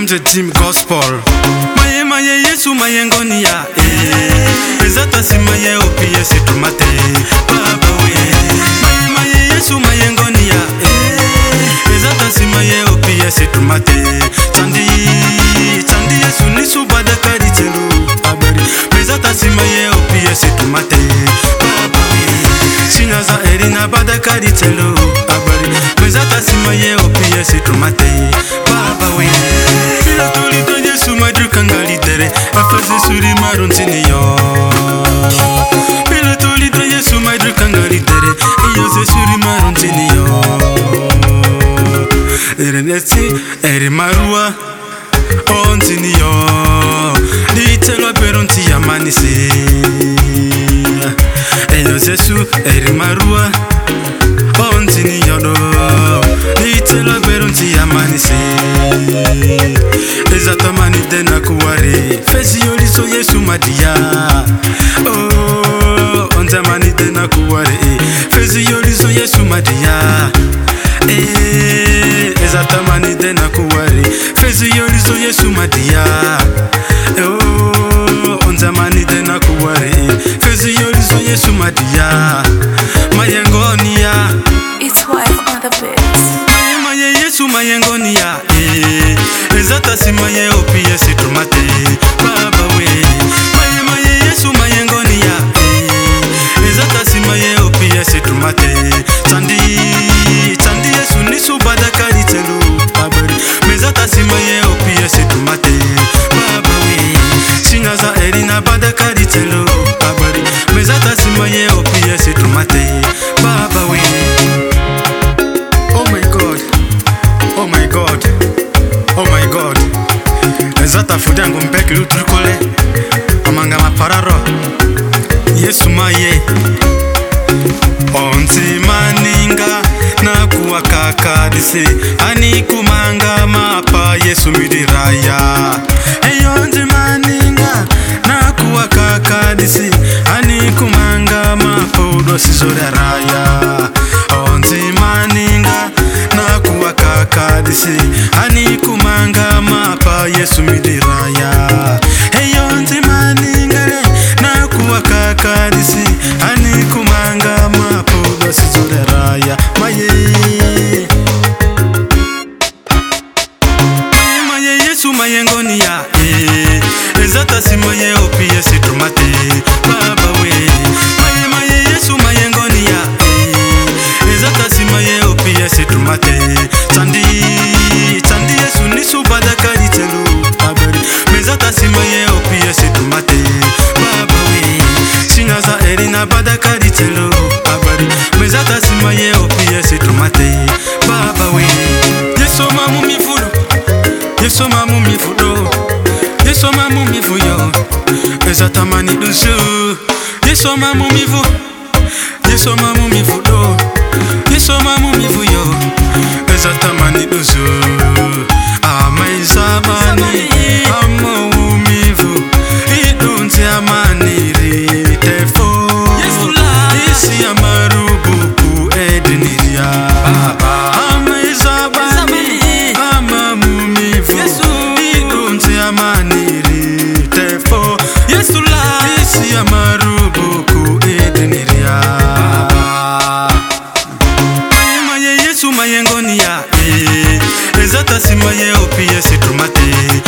from the team gospel. Maye Yesu mayengonia ezata simaye OPS tomate baba we. Maye Yesu mayengonia ezata simaye OPS tomate Chandi Yesu nisu badakari telu abari ezata simaye OPS tomate baba we. Sinaza erina badakari telu abari ezata simaye OPS tomate baba we. Yesu madrukangali dere afaze suri maruntini yo. Bila tolito Yesu madrukangali dere yoze suri maruntini yo. Ereneti eri marua ontini yo. Ditelo beronti ya manisi. Yoze su eri marua ontini yo do. Ditelo beronti ya manisi. Ezatamani dena kuwari fezi yolizo Yesu madia. Oh, onzamani dena kuwari fezi yolizo Yesu madia. Ezatamani dena kuwari fezi yolizo Yesu madia. Oh, onzamani dena kuwari fezi yolizo Yesu madia. Mayengonia, it's wife on the beats. Maye Yesu mayengonia ezata simaye OPS tomate baba we. Maye Yesu mayengonia ezata simaye OPS tomate Chandi Yesu nisu badakari telu abari mezata simaye OPS tomate baba we. Sinaza erina badakari telu abari mezata simaye OPS tomate baba we. Oh my God, oh my God, oh my God. Ezata fudangu mpeki lutukole amanga mapararo Yesu maye. Onzi maninga na kuwa kakadisi ani kumanga mapa Yesu midiraya. Onzi maninga na kuwa kakadisi ani kumanga mapa udosi zoraraya. Onzi maninga na kuwa kakadisi ani kumanga mapa Yesu midiraya. Onzi maninga na kuwa kakadisi ani kumanga mapa udosi zoraraya. Maye Yesu mayengonia ezata simaye OPS tomate baba we. Maye Yesu mayengonia ezata simaye OPS tomate Chandi Yesu nisu badakari telu abari mezata simaye OPS tomate baba we. Sinaza erina badakari telu abari mezata simaye OPS tomate baba we. Yesu mamu mifudo, Yesu mamu mifudo, Yesu mamu mifuyo ezata mani dusu. Yesu mamu mifu, Yesu mamu mifudo, Yesu mamu mifuyo ezata mani dusu. Amaiza mani amu mifu idunzi amani ritefo. Isi amarubuku ediniria. Amaiza mani amamu mifu idunzi amani ritefo. Isi amarubuku ediniria. Maye Yesu mayengonia ezata simaye OPS tomate